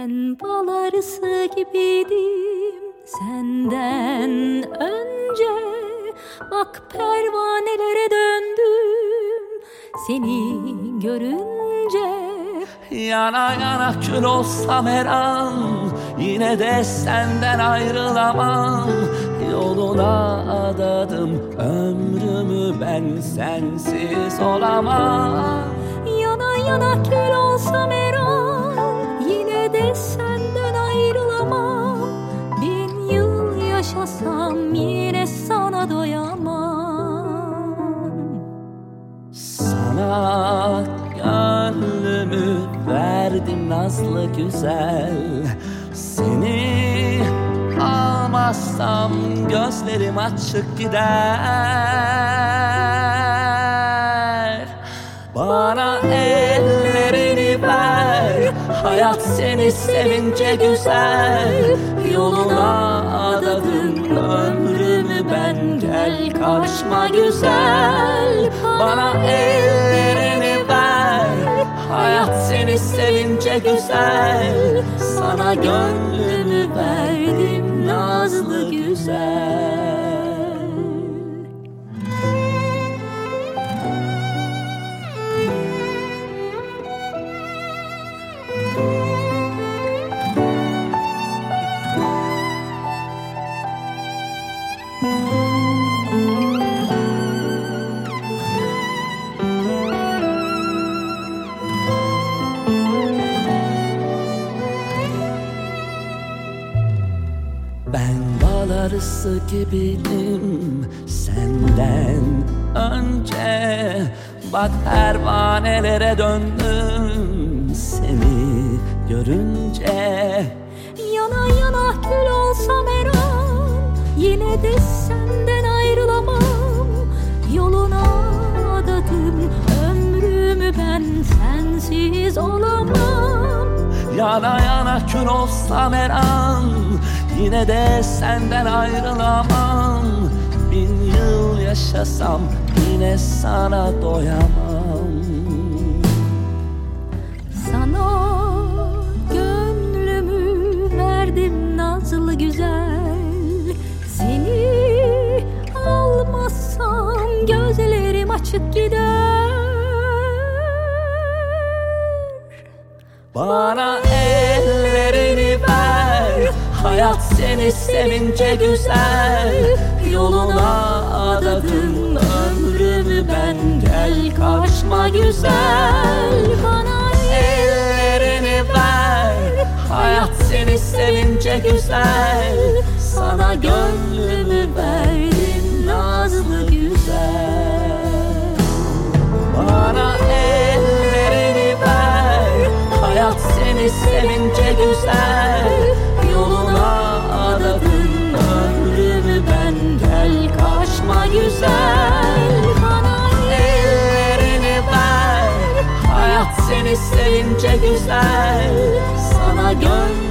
Ben bal arısı gibiydim senden önce. Bak pervanelere döndüm seni görünce. Yana yana kül olsam her an, yine de senden ayrılamam. Yoluna adadım ömrümü, ben sensiz olamam. Yana yana kül olsam her an, yine de senden ayrılamam. 1000 yıl yaşasam yine sana doyamam. Sana gönlümü verdim nazlı güzel. Seni almazsam gözlerim açık gider. Bana ellerini ver, hayat seni sevince güzel. Yoluna adadım ömrümü ben, gel karşıma güzel. Bana ellerini ver, hayat seni sevince güzel. Sana gönlümü verdim nazlı güzel. Ben bal arısı gibiydim senden önce. Bak pervanelere döndüm seni görünce. Yana yana kül olsam her an, yine de senden ayrılamam. Yoluna adadım ömrümü ben, sensiz olamam. Yana yana kül olsam her an, yine de senden ayrılamam. 1000 yıl yaşasam yine sana doyamam. Sana gönlümü verdim nazlı güzel. Seni almazsam gözlerim açık gider. Bana ellerini ver, hayat seni sevince güzel. Yoluna adadım ömrümü ben, gel karşıma güzel. Bana ellerini ver, hayat seni sevince güzel. Sana gönlümü verdim nazlı güzel. Bana ellerini ver, hayat seni sevince güzel. Yoluna adadım ömrümü ben, gel karşıma güzel. Bana ellerini ver, hayat seni sevince güzel. Sana gönlümü